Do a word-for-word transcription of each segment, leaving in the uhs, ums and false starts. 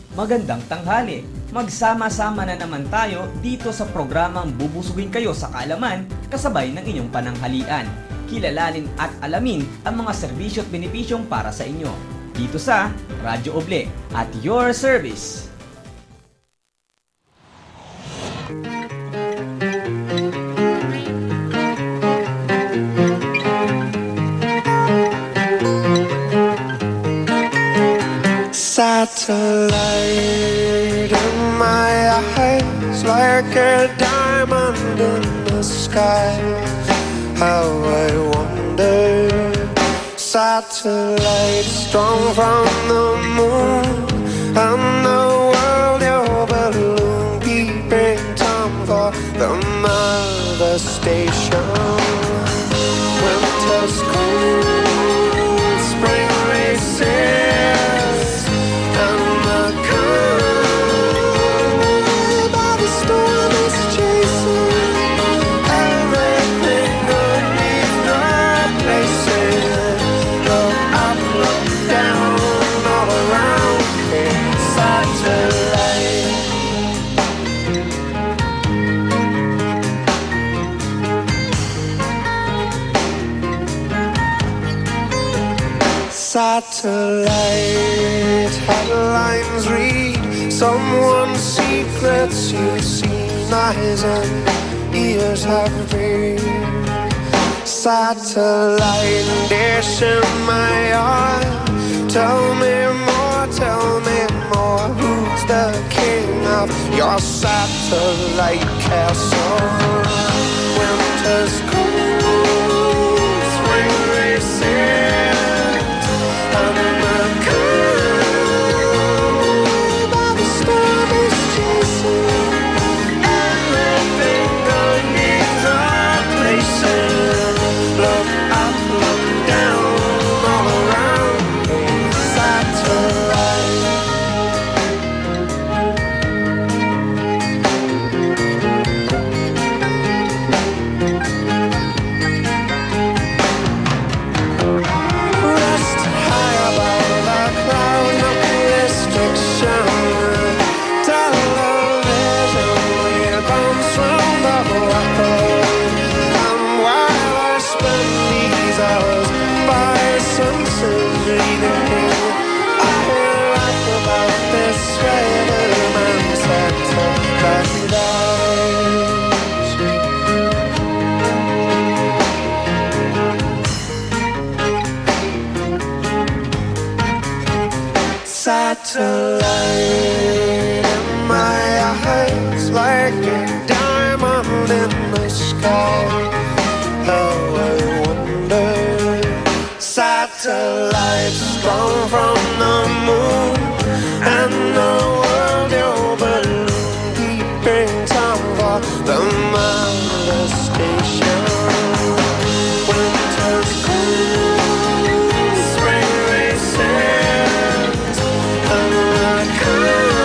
Magandang tanghali! Magsama-sama na naman tayo dito sa programang bubusugin kayo sa kaalaman kasabay ng inyong pananghalian. Kilalanin at alamin ang mga serbisyo at benepisyong para sa inyo. Dito sa Radyo Oble at your service. Satellite in my eyes, like a diamond in the sky. How I wonder, satellite strong from the moon, and the world your balloon, keeping time for the mother station. Winter's cold, spring races. Satellite headlines read someone's secrets you've seen, eyes and ears have read. Satellite dish in my eye, tell me more, tell me more. Who's the king of your satellite castle? Winter's cold, spring races. Satellite in my eyes, like a diamond in the sky. How I wonder, satellites strong from the moon, and the world your balloon, keeping time for the mother station. Winter's cold, spring races. Come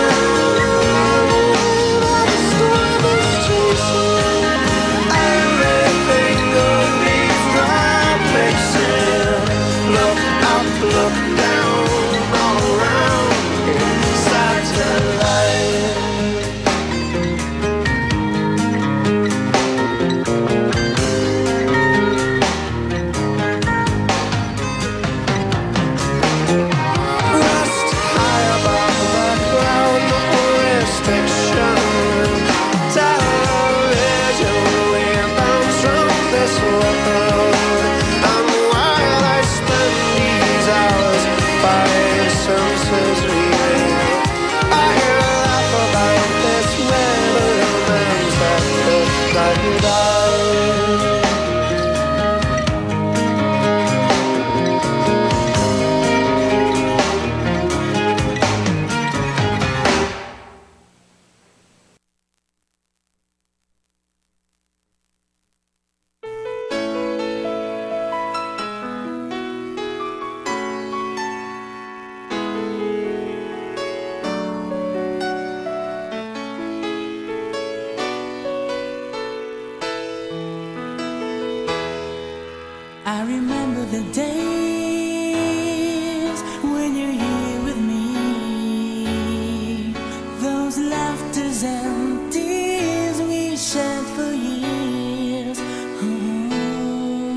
as empty as we shared for years. Oh,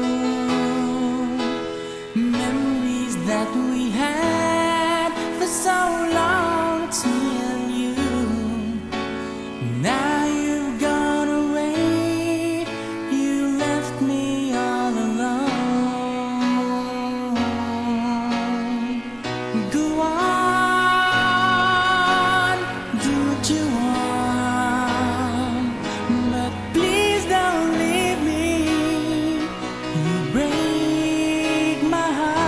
memories that we had for so long, it's me and you. Now you've gone away, you left me all alone. Go on, do what you want, but please don't leave me. You break my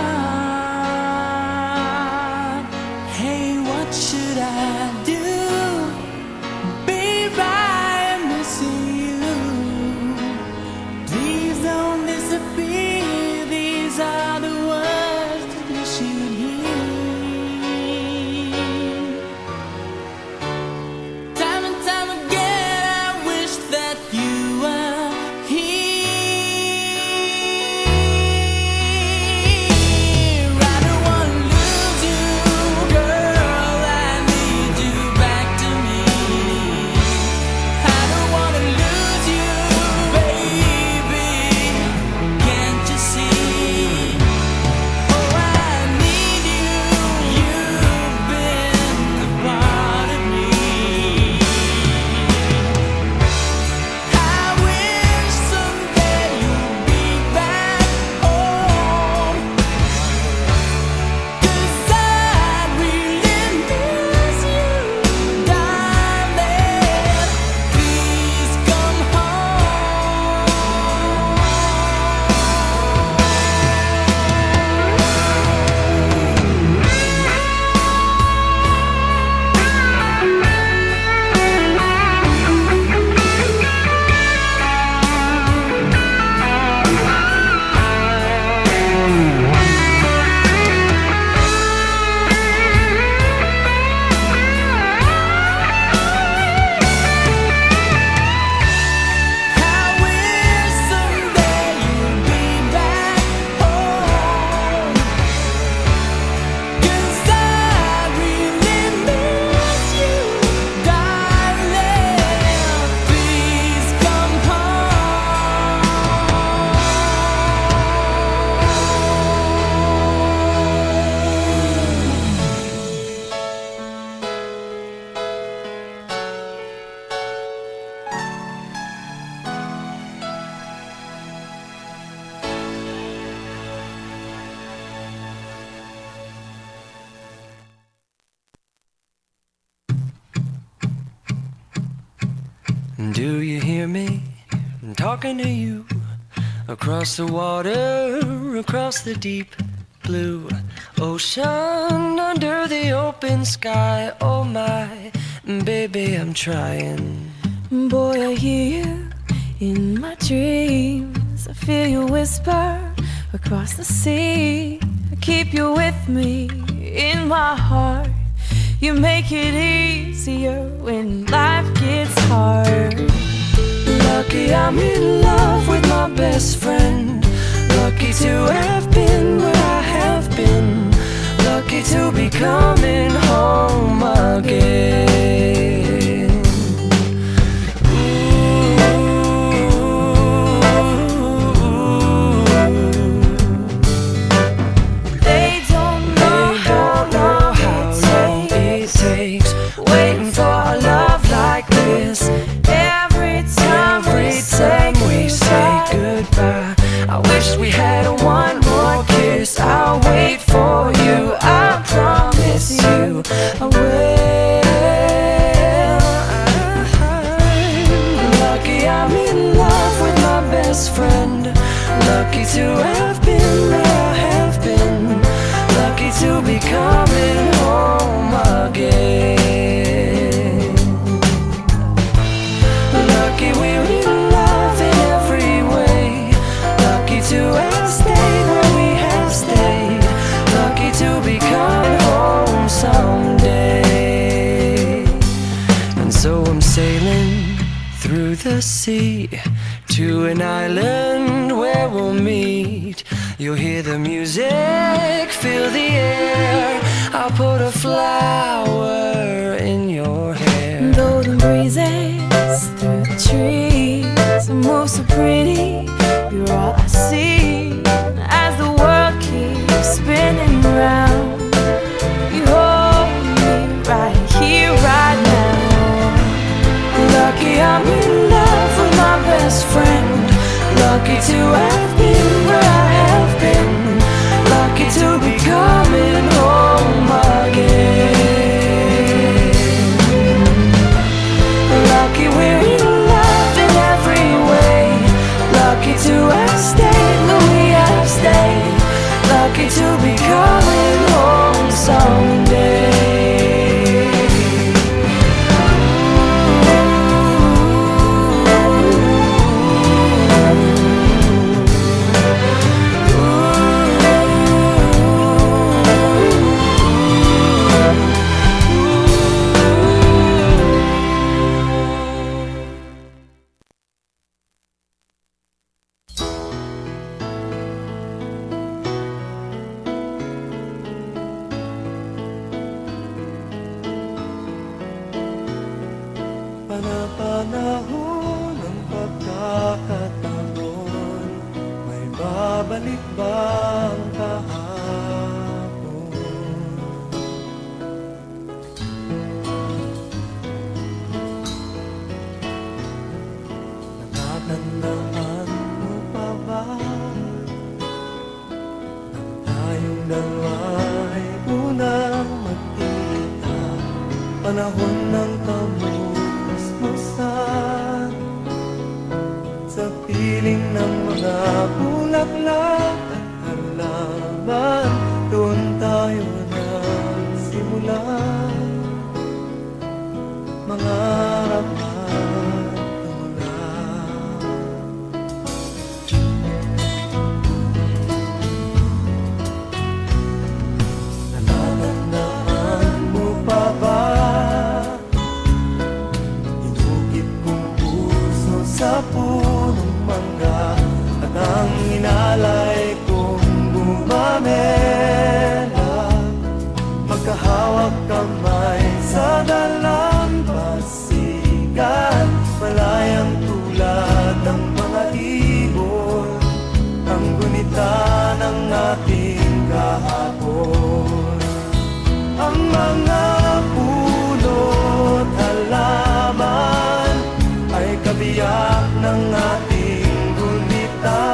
heart. Hey, what should I do? Babe, I'm missing you. Please don't disappear. These are the words that you should hear. Time and time again, I wish that you were here. I don't wanna lose you, girl. I need you back to me. I don't wanna lose you, baby. Can't you see? Oh, I need you. You've been a part of me. I wish someday you'd be back home, 'cause I really miss you, darling. Please come home. I wish someday you'd be back home, 'cause I really miss you, darling. Please come Do you hear me? I'm talking to you across the water, across the deep blue ocean, under the open sky. Oh my, baby, I'm trying. Boy, I hear you in my dreams. I feel you whisper across the sea. I keep you with me in my heart. You make it easier when life gets hard. Lucky I'm in love with my best friend. Lucky to have been where I have been. Lucky to be coming home again. They don't know how long it takes, Waiting for a love like this. every time Every time we say goodbye, I wish we had one more kiss. I'll wait for you, I promise you I will. Lucky I'm in love with my best friend. Lucky to have been where I have been. Lucky to be coming home again. Lucky we're in love in every way. Lucky to have stayed where we have stayed. Lucky to be coming home someday. And so I'm sailing through the sea to an island where we'll meet. You'll hear the music, feel the air. I'll put a flower in your hair. Those Lucky to have been where I have been. Lucky to be coming home again. Lucky we're in love in every way. Lucky to have stayed where we have stayed. Lucky to be coming home someday. Panapanahon ng pagkakataon, may babalik bang kahapon? Natatandaan mo pa ba nang tayong dalawa'y unang magkita? Panahon ng kamusmusan sa piling ng mga bulaklak at halaman, doon tayo nagsimula mangarap at tumulak. Natatandaan mo pa ba sa punong mangga at ang inalay kong bumamela, magkahawak kamay sa dalampasigan, malayang tulad ng mga ibon, ang gunita ng ating kahapon. Ang mga puno't halaman ay kabiyak ng ating gunita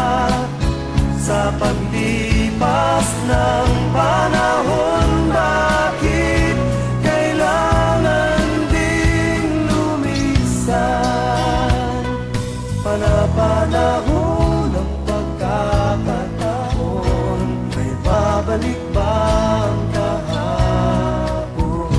sa paglipas ng panahon. Bakit kailangan ding lumisan? Panapanahon ng pagkakataon, may babalik bang kahapon?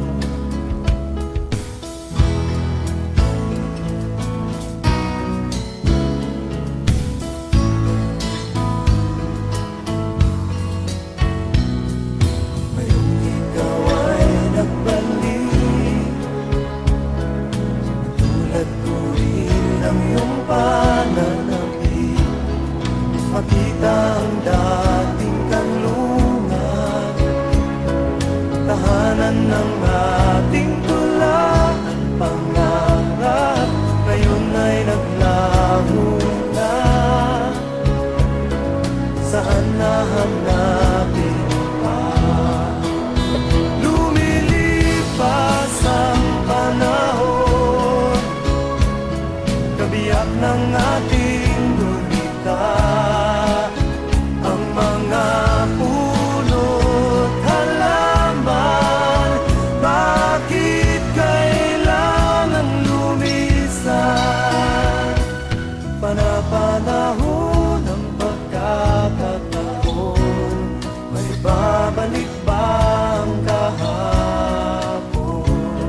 Makita ang dating kanlungan, tahanan ng ating tula at pangarap, ngayon ay naglaho na. Saan nahanapin pa? Lumilipas ang panahon, kabiyak ng ating gunita. Ang mga puno't halaman, bakit kailangan lumisan? Panapanahon ng pagkakataon, may babalik bang kahapon?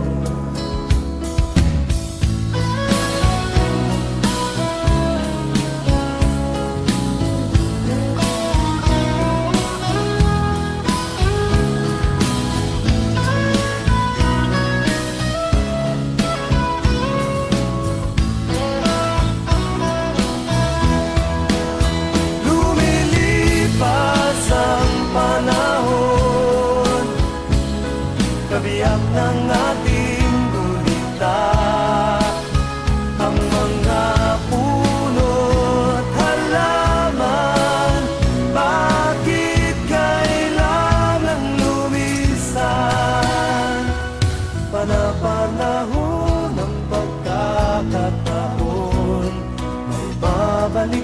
Kabiyak ng ating gunita, ang mga puno't halaman, bakit kailangan lumisan? Panapanahon ng pagkakataon, may babalik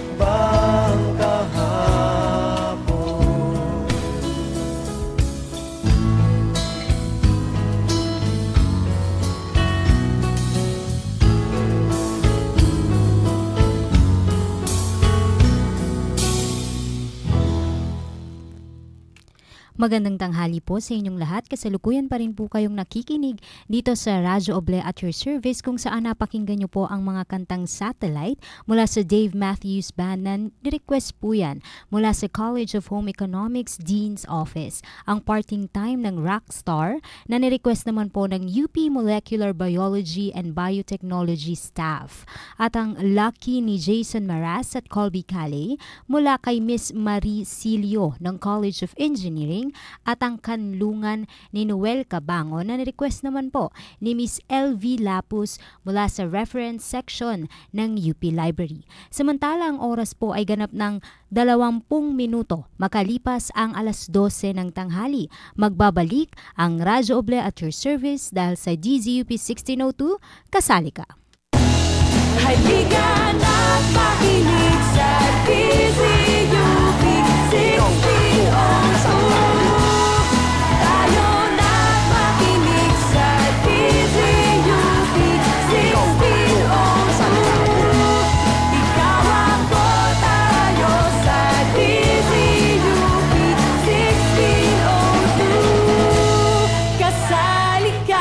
Magandang tanghali po sa inyong lahat. Kasalukuyan pa rin po kayong nakikinig dito sa Radyo Oble at your service kung saan napakinggan nyo po ang mga kantang Satellite mula sa Dave Matthews Band na ni-request po yan mula sa College of Home Economics Dean's Office. Ang Parting Time ng Rockstar na ni-request naman po ng U P Molecular Biology and Biotechnology staff. At ang Lucky ni Jason Maras at Colby Calais mula kay Miss Marie Silio ng College of Engineering at ang Kanlungan ni Noel Cabango na ni-request naman po ni Miss L V Lapus mula sa reference section ng U P Library. Samantala ang oras po ay ganap ng dalawampung minuto makalipas ang alas dose ng tanghali. Magbabalik ang Radyo Oble at your service dahil sa D Z U P sixteen oh two, kasali ka. Halika na't makinig sa D Z U P sixteen oh two. Tayo na't makinig sa D Z U P sixteen oh two. Ikaw ako, tayo sa D Z U P sixteen oh two. Kasali ka.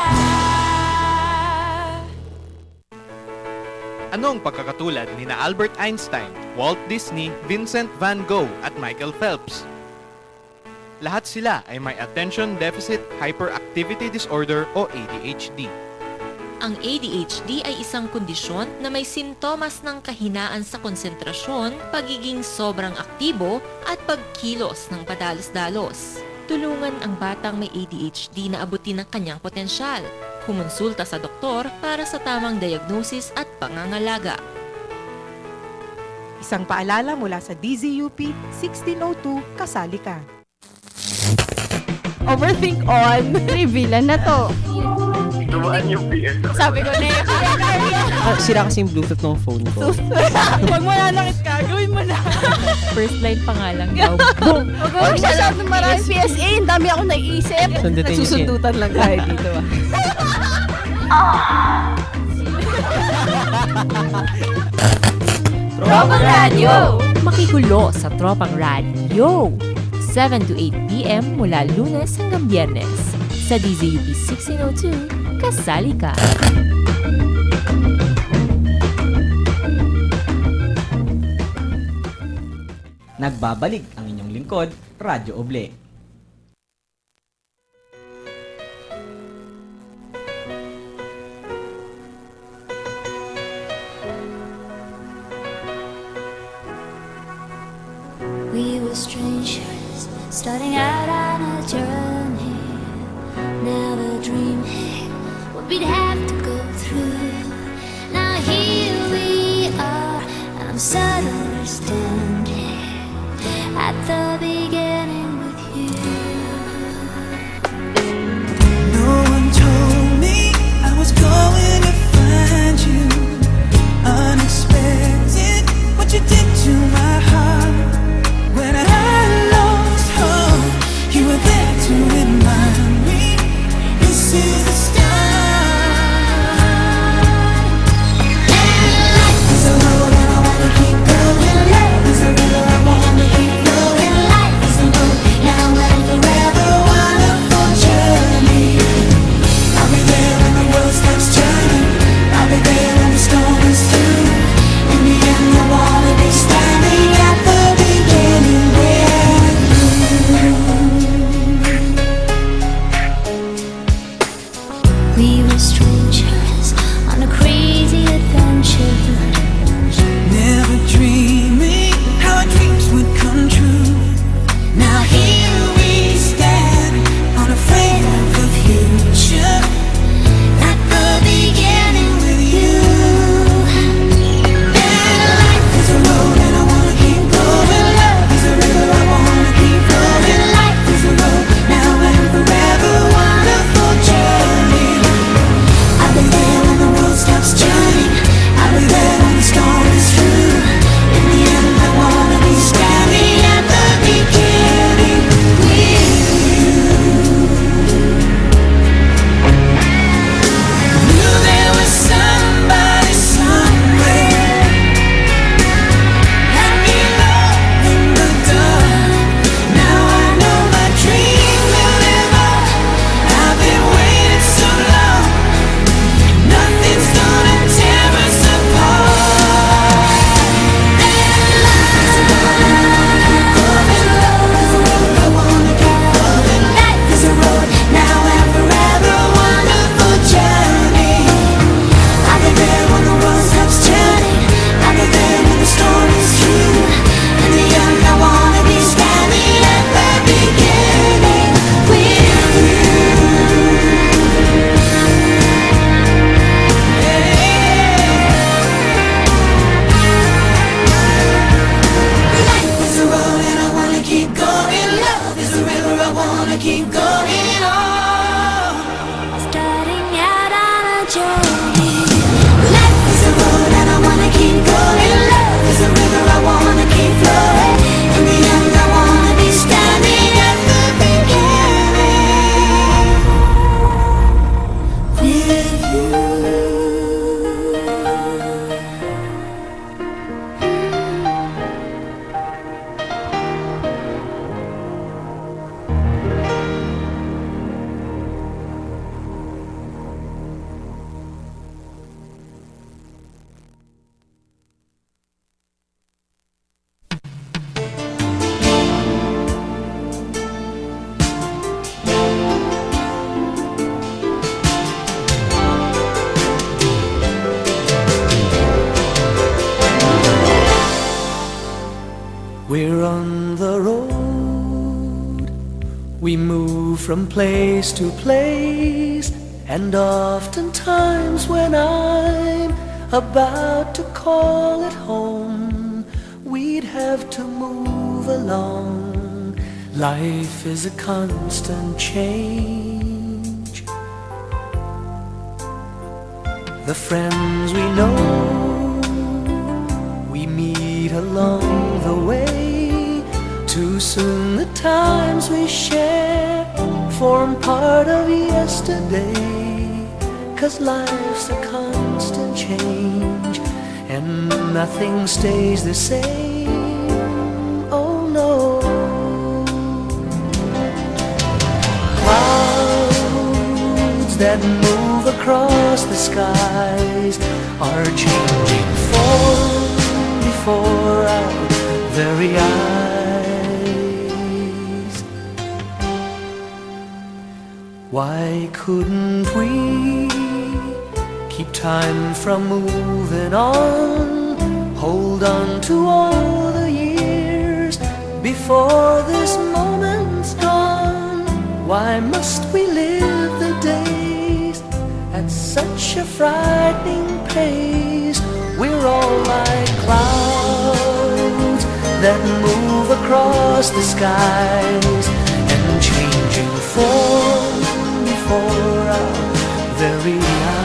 Anong pagkakatulad ni na Albert Einstein, Walt Disney, Vincent van Gogh at Michael Phelps? Lahat sila ay may Attention Deficit Hyperactivity Disorder o A D H D. Ang A D H D ay isang kondisyon na may sintomas ng kahinaan sa konsentrasyon, pagiging sobrang aktibo at pagkilos ng padalos-dalos. Tulungan ang batang may A D H D na abutin ang kanyang potensyal. Kumonsulta sa doktor para sa tamang diagnosis at pangangalaga. Isang paalala mula sa D Z U P sixteen oh two, kasali ka. Overthink on. Revealan na to. Dumaan yung P S. Sabi ko na Ah, sira kasi yung Bluetooth ng phone ko. Huwag mo nanakit ka, gawin mo na. First line pa nga lang daw. Boom! Huwag mo masyadong maraming P S A, ang dami ako naiisip. Sundutin niyo siya. Susundutan lang tayo dito ah. Tropang Radio! Makikulo sa Tropang Radio! seven to eight p m mula Lunes hanggang Biyernes. Sa D Z U P sixteen oh two, kasali ka! Nagbabalik ang inyong lingkod, Radyo Oble. We were strangers, starting out on a journey, never dreaming what we'd have to go through. Now here we are, and I'm suddenly standing at the beginning with you. No one told me I was going to find you. Unexpected, what you did to my heart. When I lost hope, you were there to remind me this is the start. Life is a road and I wanna keep going. Life is a river I wanna keep flowing. Life is a road now and forever, wonderful journey. I'll be there when the world starts turning. I'll be there when the storm is through. In the end, I wanna be standing at the beginning with you. We were strangers on a crazy adventure. Never dreaming how our dreams would come true. Now here we stand, unafraid of the future. At the beginning with you. And life is a road and I wanna keep going. Love is a river I wanna keep flowing. Life is a road now and forever, wonderful journey. We're on the road. We move from place to place, and oftentimes when I'm about to call it home, we'd have to move along. Life is a constant change. The friends we know, we meet along the way. Too soon the times we share form part of yesterday. 'Cause life's a constant change, and nothing stays the same. Oh no. Clouds that move across the skies are changing form before our very eyes. Why couldn't we keep time from moving on? Hold on to all the years before this moment's gone. Why must we live the days at such a frightening pace? We're all like clouds that move across the skies and changing form before our very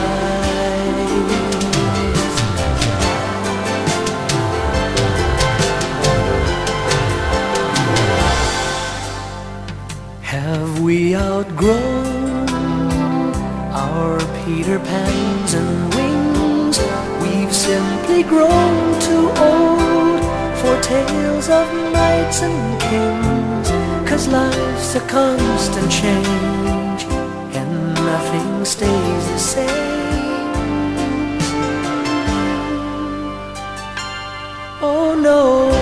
eyes. Have we outgrown our Peter Pans and wings? We've simply grown too old for tales of knights and kings. 'Cause life's a constant change, and nothing stays the same. Oh no.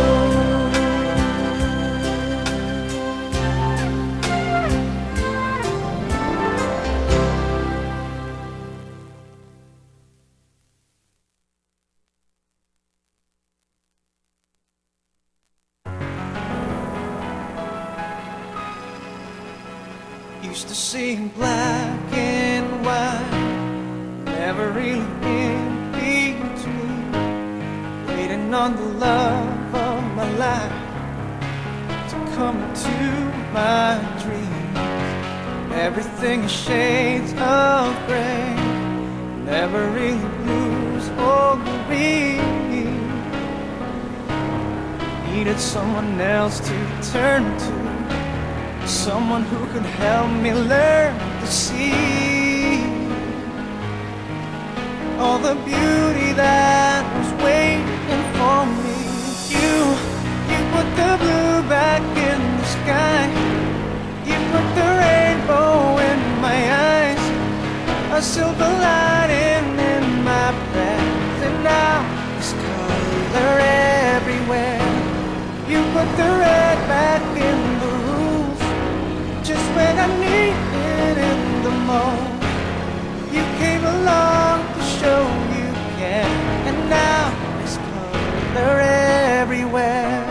Used to see black and white, never really in between, waiting on the love of my life to come into my dreams. Everything is shades of gray, never really blues or green. Needed someone else to turn to, someone who could help me learn to see all the beauty that was waiting for me. You, you put the blue back in the sky. You put the rainbow in my eyes, a silver lining in my path, and now there's color everywhere. You put the red back in the room just when I needed it the most. You came along to show you care, and now there's color everywhere.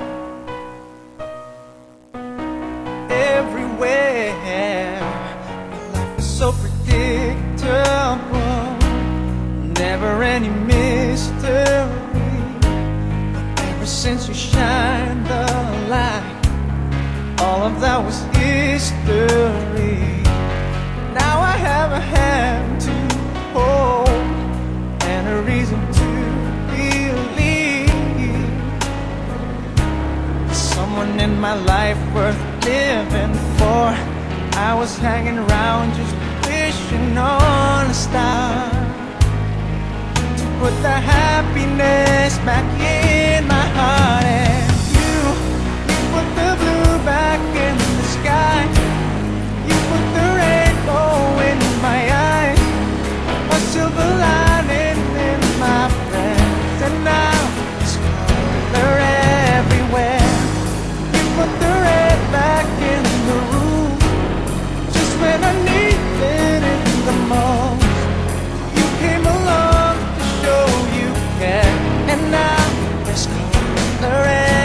Everywhere. Life is so predictable, never any mystery. But ever since you shined the light, all of that was history. Now I have a hand to hold and a reason to believe. Someone in my life worth living for. I was hanging around just wishing on a star to put the happiness back in my heart. And you, you put the blue back in the sky. You put the rainbow in my eyes, a silver lining in my breath, and now there's color everywhere. You put the red back in the room just when I needed it the most. You came along to show you care, and now there's color everywhere.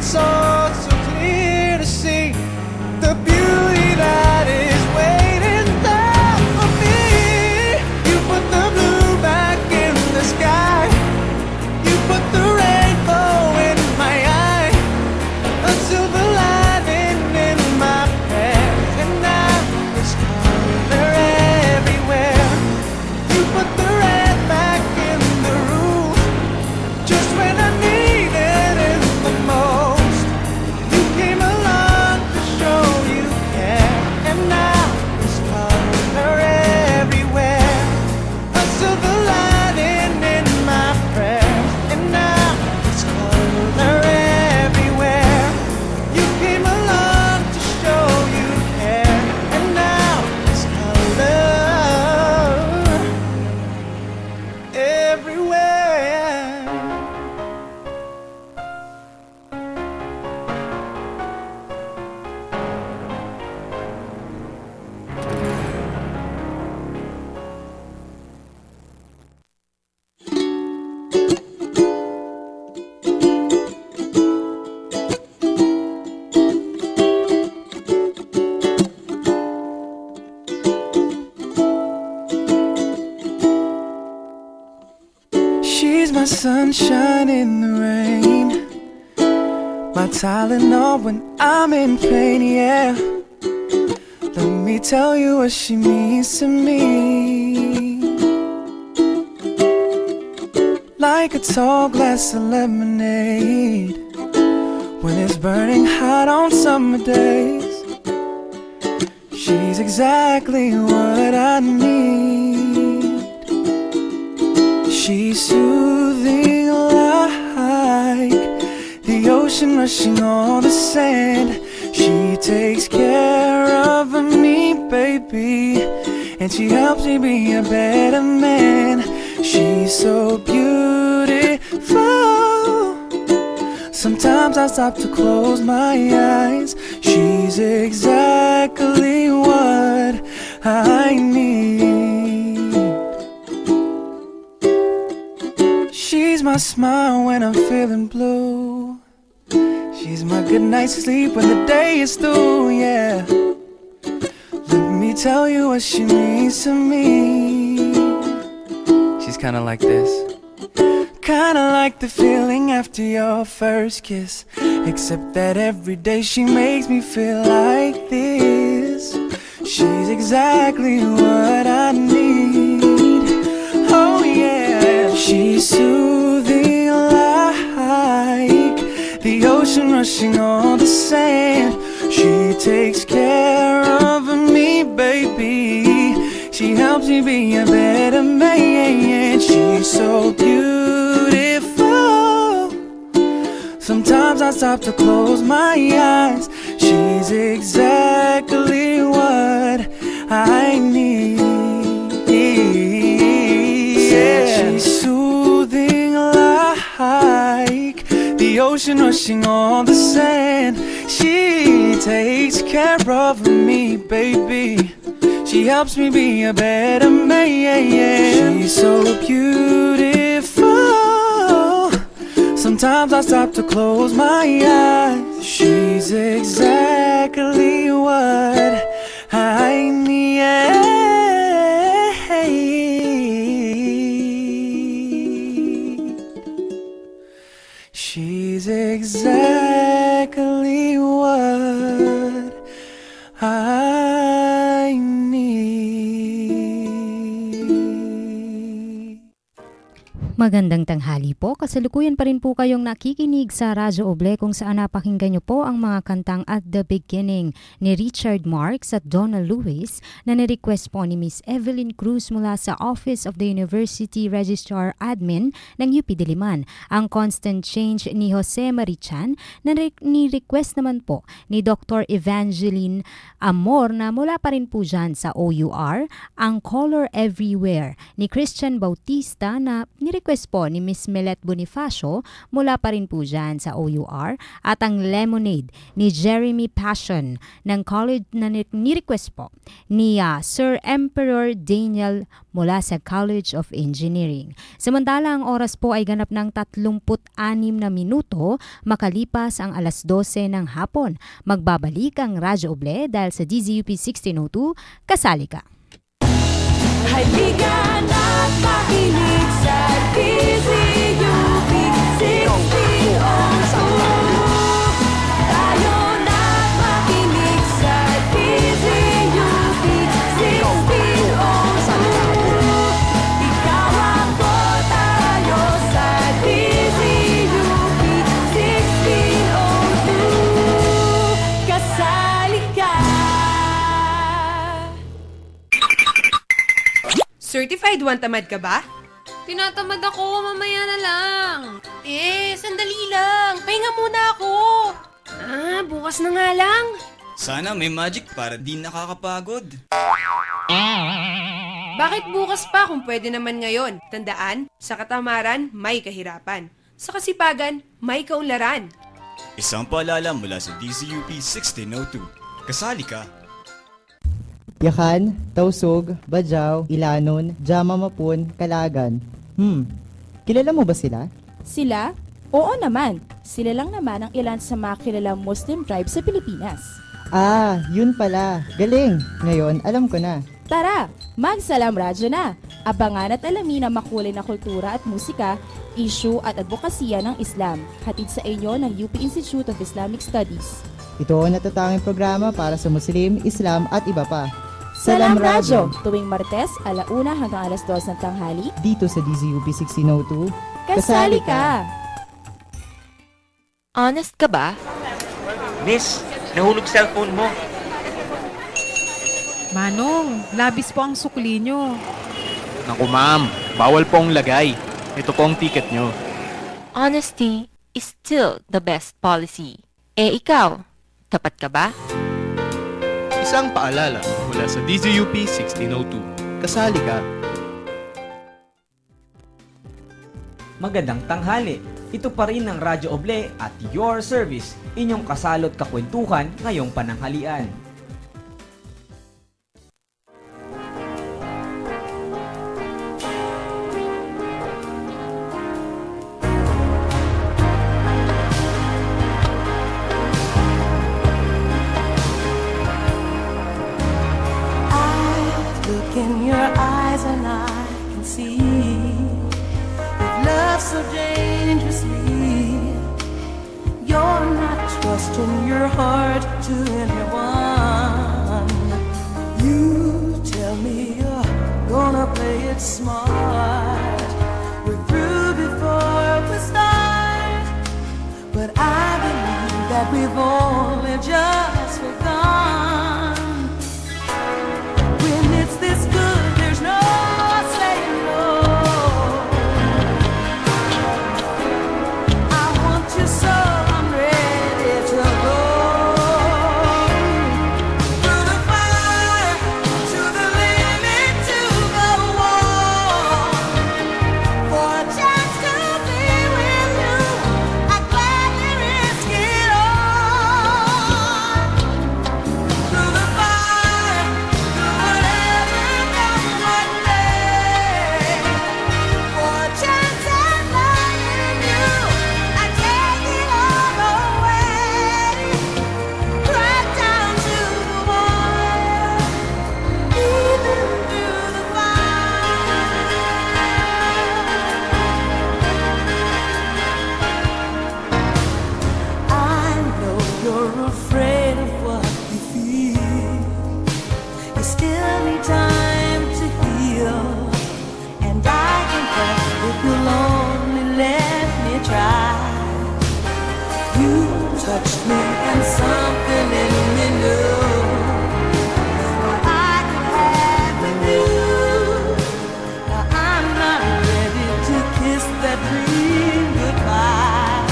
it's all so clear to see the beauty that is waiting there for me. You put the blue back in the sky. You put the rainbow in my eye. A silver lining in my prayers. And now there's color everywhere. You put the red back in the room. Just when I needed it the most, you came along to show you care. And now there's color everywhere. A silver lining in my prayers. And now there's color everywhere. You came along to show you care. And now there's color everywhere. She's my sunshine in the rain, my Tylenol when I'm in pain, yeah. Let me tell you what she means to me. Like a tall glass of lemonade when it's burning hot on summer days. She's exactly what I need. She's soothing like the ocean rushing on the sand. She takes care of me, baby, and she helps me be a better man. She's so beautiful. Sometimes I stop to close my eyes. She's exactly what I need. She's my smile when I'm feeling blue. She's my good night's sleep when the day is through, yeah. Let me tell you what she means to me. She's kinda like this. Kinda like the feeling after your first kiss, except that every day she makes me feel like this. She's exactly what I need. Oh yeah. She's soothing like the ocean rushing on the sand. She takes care of me, baby. She helps me be a better man. She's so beautiful. Sometimes I stop to close my eyes. She's exactly what I need. Yeah. She's soothing like the ocean rushing on the sand. She takes care of me, baby. She helps me be a better man. She's so beautiful. Sometimes I stop to close my eyes. She's exactly what I need. She's exactly what I need. Magandang tanghali po. Kasalukuyan pa rin po kayong nakikinig sa Radyo Oble kung saan napakinggan niyo po ang mga kantang At the Beginning ni Richard Marx at Donna Lewis na nirequest po ni Miss Evelyn Cruz mula sa Office of the University Registrar Admin ng U P Diliman. Ang Constant Change ni Jose Marichan na ni-request naman po ni Doctor Evangeline Amor na mula pa rin po dyan sa O U R. Ang Color Everywhere ni Christian Bautista na ni-request po ni Miss Melet Bonifacio mula pa rin po dyan sa O U R at ang Lemonade ni Jeremy Passion ng college na ni-request po ni uh, Sir Emperor Daniel mula sa College of Engineering. Samantala ang oras po ay ganap ng tatlumpu't anim na minuto makalipas ang alas dose ng hapon. Magbabalik ang Radyo Oble dahil sa D Z U P sixteen oh two, kasali ka. Halika na't makinig sa D Z U P sixteen oh two. Tayo na't makinig sa D Z U P sixteen oh two. Ikaw ang tayo sa D Z U P sixteen oh two. Kasali ka. Certified one tamad ka ba? Tinatamad ako, mamaya na lang. Eh, sandali lang. Pahinga muna ako. Ah, bukas na nga lang. Sana may magic para di nakakapagod. Bakit bukas pa kung pwede naman ngayon? Tandaan, sa katamaran, may kahirapan. Sa kasipagan, may kaunlaran. Isang paalala mula sa D Z U P sixteen oh two. Kasali ka. Yakan, Tausog, Bajaw, Ilanon, Jama Mapun, Kalagan. Hmm, kilala mo ba sila? Sila? Oo naman. Sila lang naman ang ilan sa mga kilalang Muslim tribe sa Pilipinas. Ah, yun pala. Galing. Ngayon, alam ko na. Tara, magsalam radyo na. Abangan at alamin ang makulay na kultura at musika, issue at advokasya ng Islam. Hatid sa inyo ng U P Institute of Islamic Studies. Ito ang natatanging programa para sa Muslim, Islam at iba pa. Salam Radyo, tuwing Martes, alauna hanggang alas dos ng tanghali. Dito sa D Z U P sixteen oh two. Kasali ka! Honest ka ba? Miss, nahulog cellphone mo. Manong, labis po ang sukli nyo. Naku ma'am, bawal pong lagay. Ito po ang ticket nyo. Honesty is still the best policy. Eh ikaw, tapat ka ba? Isang paalala mula sa D Z U P sixteen oh two. Kasali ka. Magandang tanghali. Ito pa rin ang Radyo Oble at your service, inyong kasalot kakwentuhan ngayong pananghalian. In your eyes and I can see you've loved so dangerously. You're not trusting your heart to anyone. You tell me you're gonna play it smart. We're through before we start, but I believe that we've only just begun. This good, there's no saying no. I want you so I'm ready to go. Through the fire, to the limit, to the wall. For a chance to be with you, I'd gladly risk it all. Through the fire, through whatever. Touched me and something in me knew I could have with you. Now I'm not ready to kiss that dream goodbye.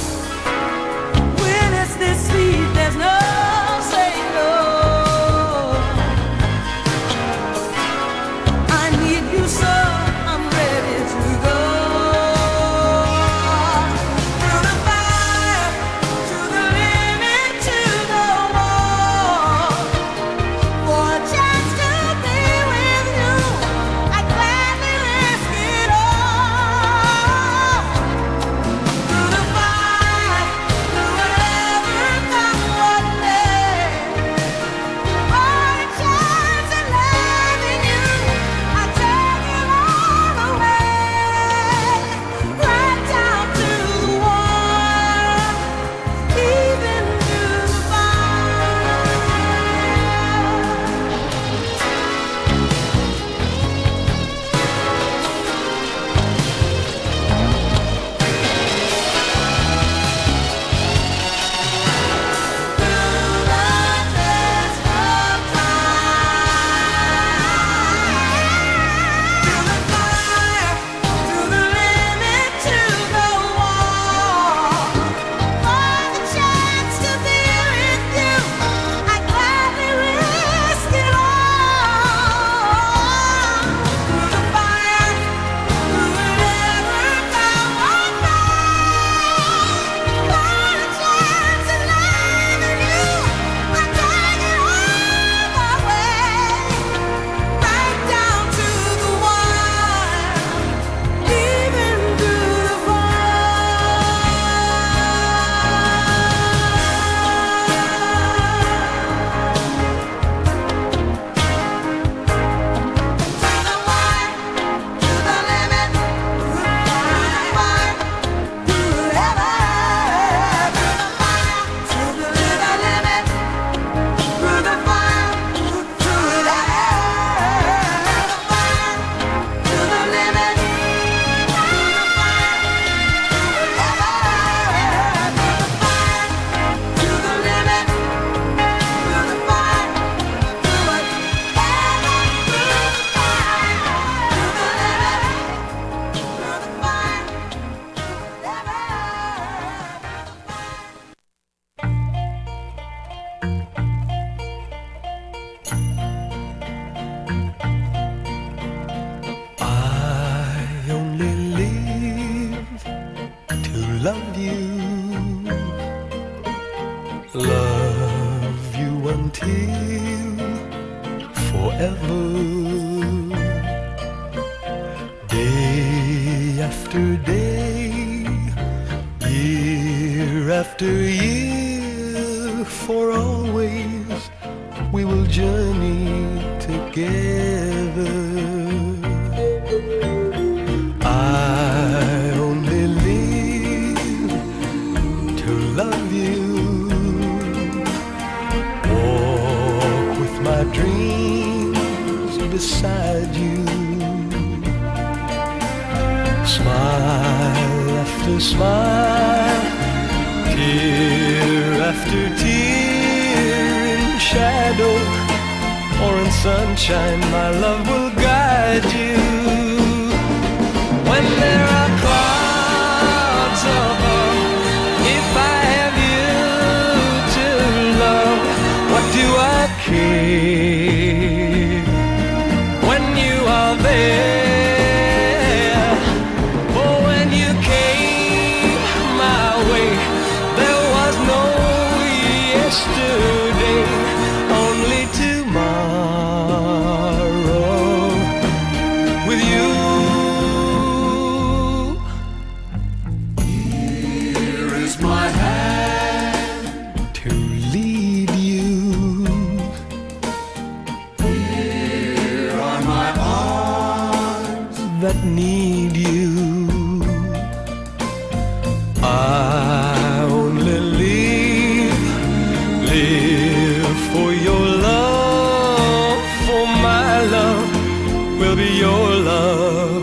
When it's this sweet, there's no saying no. I need you so I'm ready to go. love you until forever. Day after day, year after year, for always we will journey together. I only live to love you, walk with my dreams beside you, smile after smile, tear after tear, in shadow or in sunshine, my love will guide you. When there are clouds above, if I have you to love, what do I care when you are there? Oh, when you came my way, there was no yesterday, only tomorrow with you. Here is my hand to lead you. Here are my arms that need you. I only live, live for your love, for my love will be your love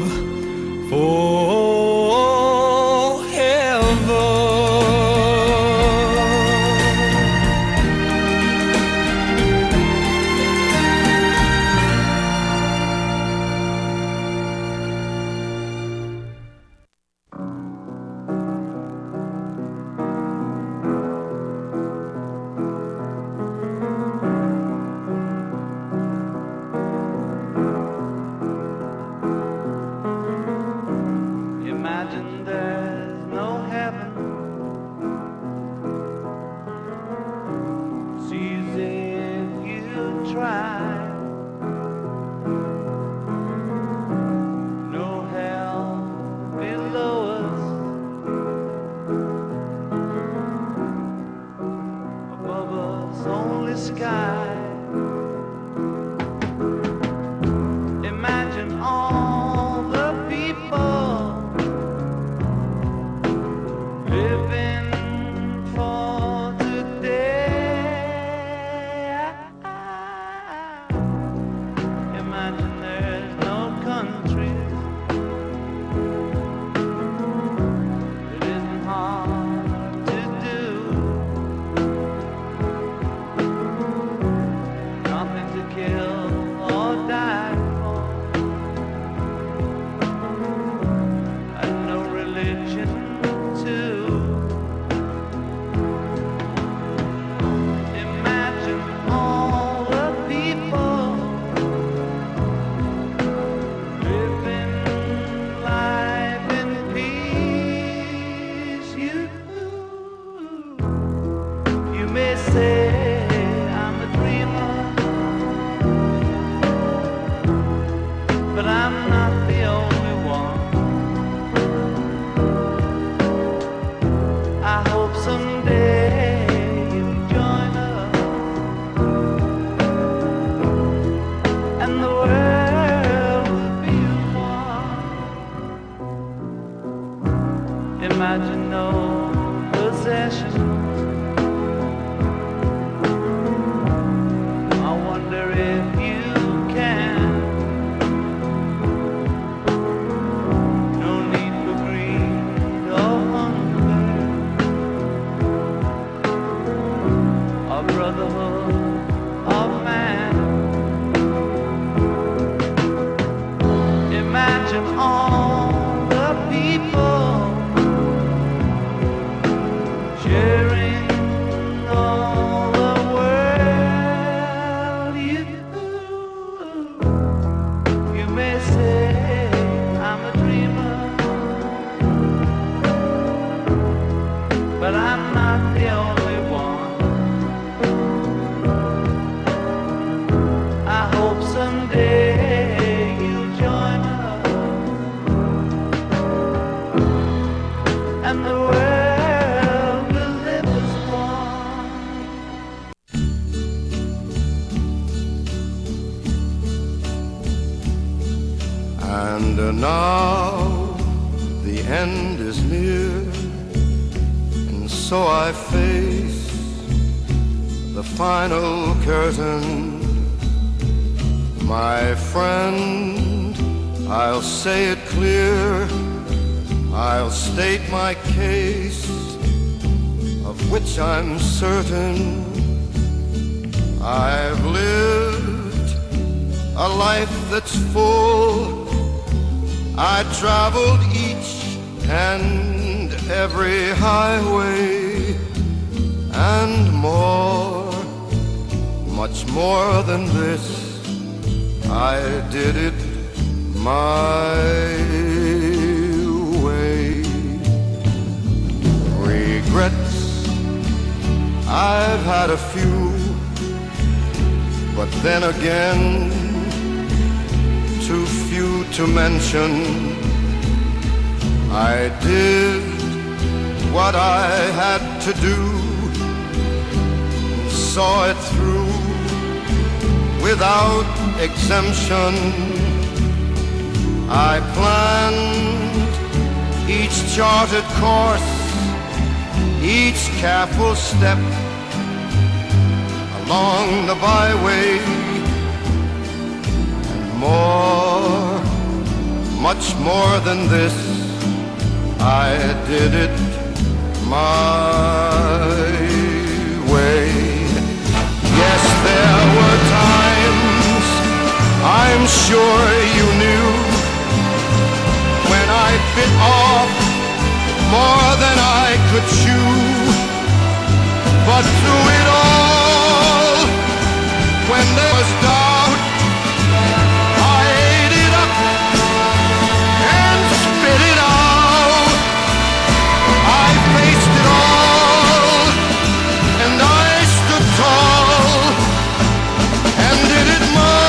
Imagine there's no heaven. It's easy if you try. No hell below us, above us only sky. Imagine all the people living for today. Imagine there's no countries. It isn't hard to do. Nothing to kill or die for, and no religion too. Imagine all the people living life in peace. You, you may say I'm a dreamer, but I'm not the only one. I hope someday you'll join us, and the world will be one. Imagine no possessions. I wonder if you can. No need for greed or hunger, or brotherhood of man. Imagine all the people sharing all the world. You, you may say I'm a dreamer, but I'm not the only one. So I face the final curtain. My friend, I'll say it clear, I'll state my case, of which I'm certain. I've lived a life that's full. I traveled each and every highway and more, much more than this. I did it my way. Regrets, I've had a few, but then again, too few to mention. I did what I had to do, saw it through without exemption. I planned each charted course, each careful step along the byway, and more, much more than this, I did it my way. Yes, there were times, I'm sure you knew, when I bit off more than I could chew. But through it all, when there was doubt, I ate it up and spit it out. I faced it all, and I stood tall, and did it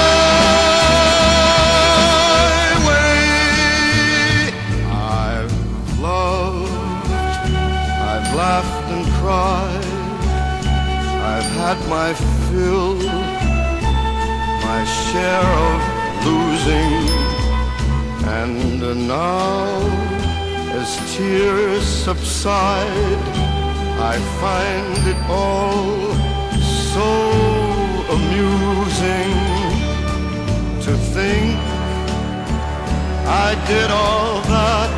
my way. I've loved, I've laughed and cried, I've had my fill, my share of losing, and now, as tears subside, I find it all so amusing to think I did all that,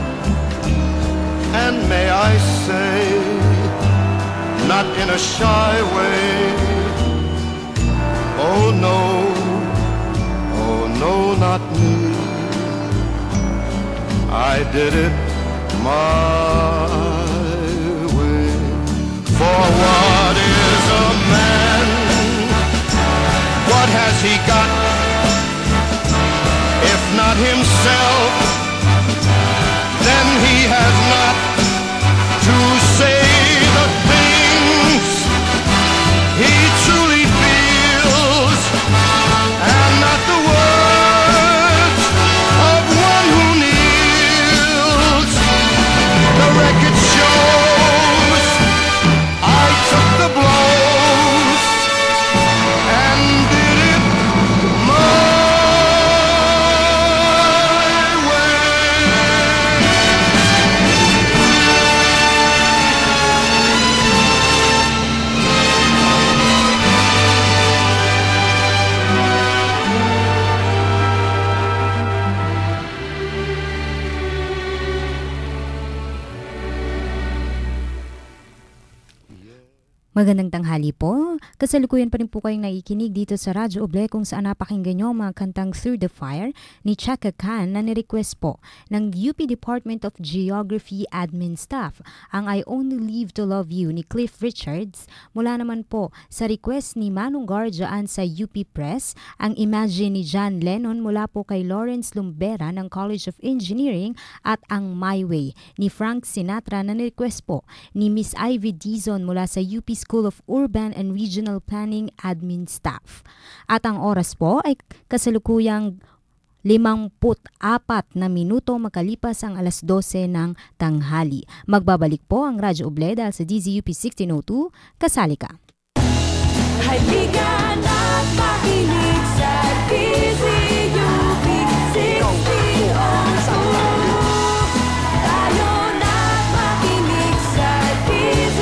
and may I say, not in a shy way, oh no, oh no, not me. I did it my way. For what is a man? What has he got? If not himself, then he has not to say the things he truly feels, and not the words of one who kneels. The record shows I took the blows and did it my Magandang tanghali po. Kasalukuyan pa rin po kayong nakikinig dito sa Radyo Oble kung saan napakinggan nyo ang mga kantang Through the Fire ni Chaka Khan na nirequest po ng U P Department of Geography Admin Staff, ang I Only Live to Love You ni Cliff Richards, mula naman po sa request ni Manong Gar dyan sa U P Press, ang Imagine ni John Lennon mula po kay Lawrence Lumbera ng College of Engineering, at ang My Way ni Frank Sinatra na nirequest po ni Miss Ivy Dizon mula sa U P School of Urban and Regional Planning Admin Staff. At ang oras po ay kasalukuyang limampu't apat na minuto makalipas ang alas dose ng tanghali. Magbabalik po ang Radyo Oble dahil sa D Z U P sixteen oh two. Kasali ka. Halika na't makinig sa D Z U P sixteen oh two. Tayo na't makinig sa D Z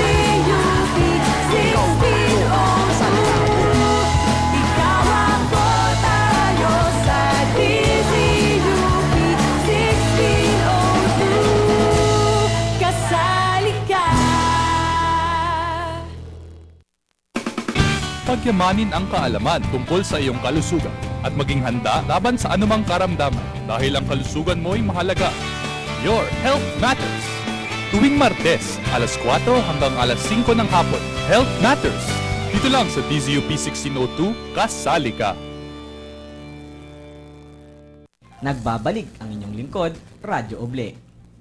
pagyamanin ang kaalaman tungkol sa iyong kalusugan at maging handa laban sa anumang karamdaman dahil ang kalusugan mo ay mahalaga. Your health matters. Tuwing Martes, alas kwatro hanggang alas singko ng hapon, Health Matters. Dito lang sa D Z U P sixteen oh two, kasali ka. Nagbabalik ang inyong lingkod, Radyo Oble.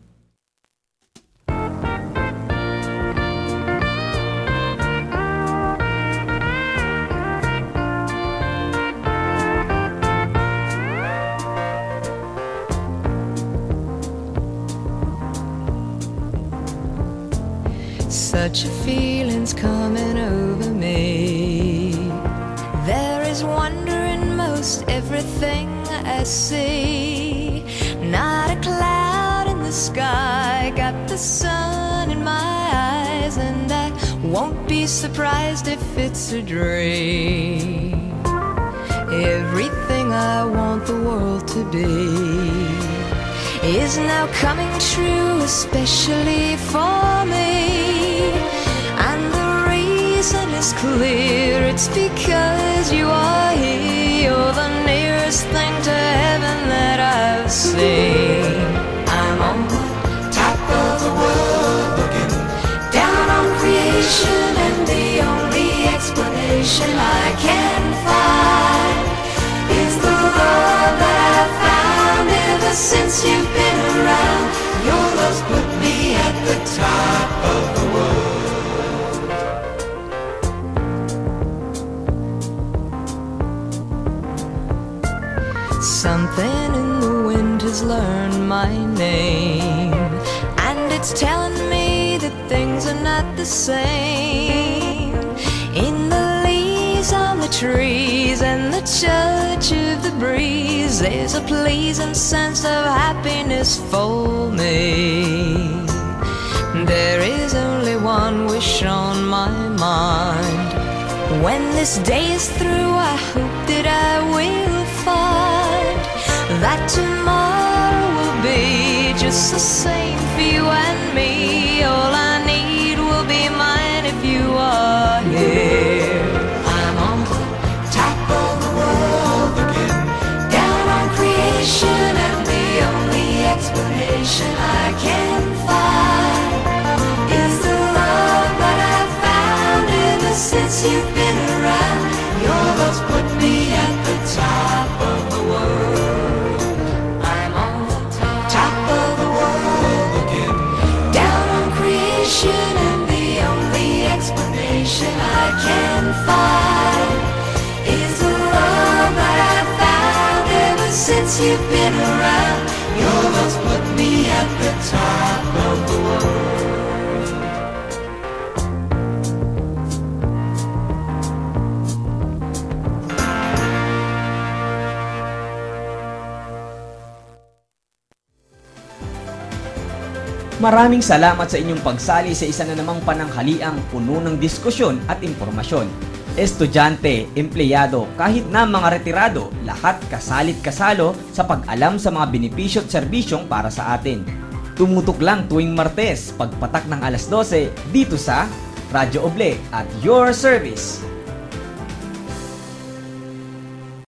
Such a feeling's coming over me. There is wonder in most everything I see. Not a cloud in the sky, got the sun in my eyes, and I won't be surprised if it's a dream. Everything I want the world to be is now coming true, especially for me. And the reason is clear, it's because you are here. You're the nearest thing to heaven that I've seen. I'm on the top of the world, looking down on creation, and the only explanation I can find is the love that I've found ever since you've been around. Your love's put me at the top of the world. Something in the wind has learned my name, and it's telling me that things are not the same. In the leaves on the trees and the touch of the breeze, there's a pleasing sense of happiness for me. There is only one wish on my mind. When this day is through, I hope that I will find that tomorrow will be just the same for you and me. All I need will be mine if you are here. I'm on the top of the world, looking down on creation, and the only explanation I can find is the love that I've found ever since you've been around. Your love's put me at the top of the world. I'm on the top of the world, looking down on creation, and the only explanation I can find is the love that I've found ever since you've been around. Your love's put me at the top of the world. Maraming salamat sa inyong pagsali sa isa na namang pananghaliang puno ng diskusyon at impormasyon. Estudyante, empleyado, kahit na mga retirado, lahat kasalit kasalo sa pag-alam sa mga benepisyo at serbisyong para sa atin. Tumutok lang tuwing Martes, pagpatak ng alas dose, dito sa Radyo Oble at your service.